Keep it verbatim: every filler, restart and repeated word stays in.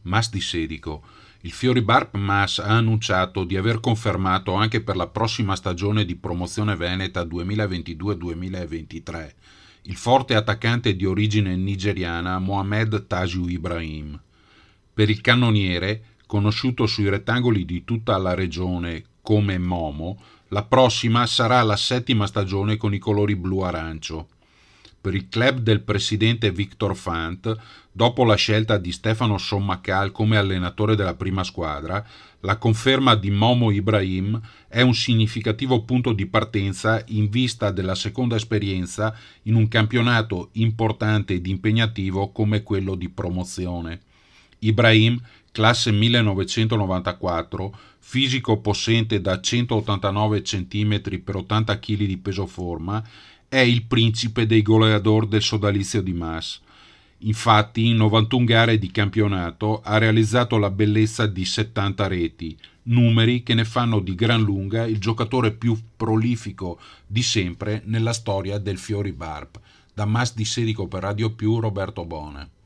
Mas di Sedico. Il Fioribarp Mas ha annunciato di aver confermato anche per la prossima stagione di promozione veneta duemilaventidue duemilaventitré il forte attaccante di origine nigeriana Mohamed Tasiu Ibrahim. Per il cannoniere, conosciuto sui rettangoli di tutta la regione come Momo, la prossima sarà la settima stagione con i colori blu-arancio. Per il club del presidente Victor Fant, dopo la scelta di Stefano Sommacal come allenatore della prima squadra, la conferma di Momo Ibrahim è un significativo punto di partenza in vista della seconda esperienza in un campionato importante ed impegnativo come quello di promozione. Ibrahim, classe millenovecentonovantaquattro, fisico possente da centottantanove centimetri per ottanta chili di peso forma, è il principe dei goleador del sodalizio di Mas. Infatti in novantuno gare di campionato ha realizzato la bellezza di settanta reti, numeri che ne fanno di gran lunga il giocatore più prolifico di sempre nella storia del Fioribarp. Da Mas di Sedico per Radio Più, Roberto Bone.